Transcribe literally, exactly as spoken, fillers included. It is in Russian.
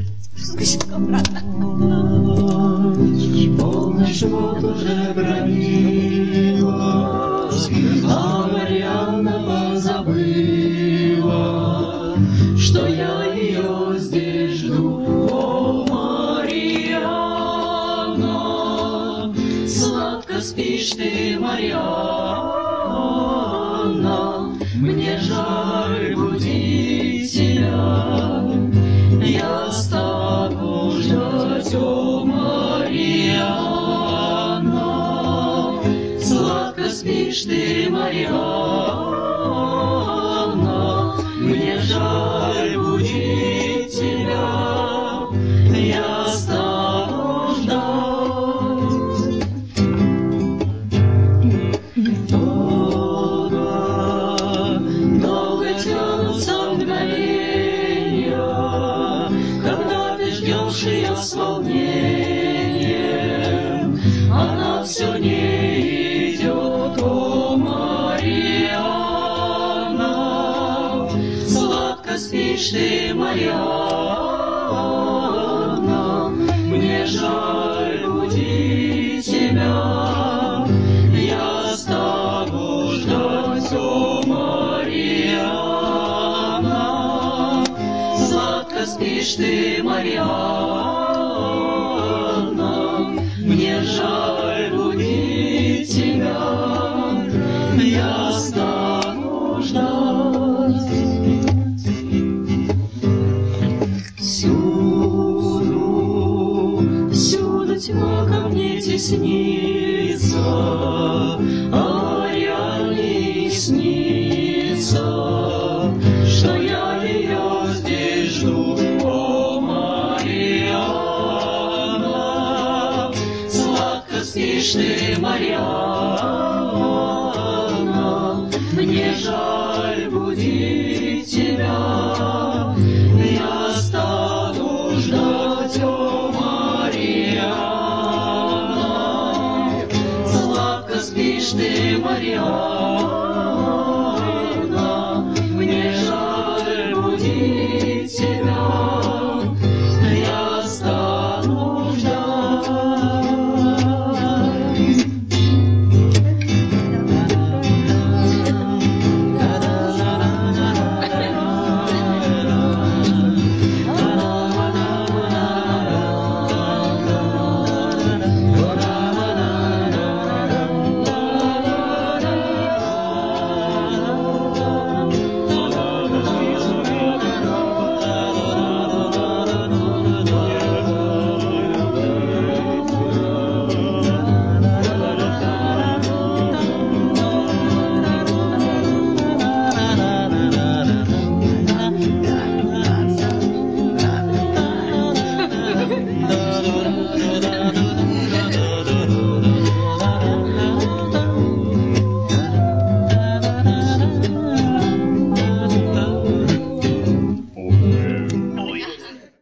Спасибо, обратно. Полночь вот уже пробилась, а Марьяна позабыла, что я ее здесь жду. О, Марьяна, сладко спишь ты, Марьяна, мне жаль будить тебя, я стану ждать, о, Марьяна, сладко спишь ты, Марьяна, мне жаль будить тебя, я стану ждать. Долго, долго тянутся мгновенья, когда ты ждешь ее с волнением, она все не идет, о, Марьяна, сладко спишь ты, Марьяна, мне жаль будить тебя, я стану ждать, о, Марьяна, сладко спишь ты, Марьяна, мне жаль будить тебя, я стану ждать. Всюду, всюду тьма ко мне теснится, а Марьяне снится, что я ее здесь жду. О, Марьяна, сладко спишь ты, Марьяна, мне жаль будить тебя, я стану ждать, о, Марьяна, сладко спишь ты, Марьяна.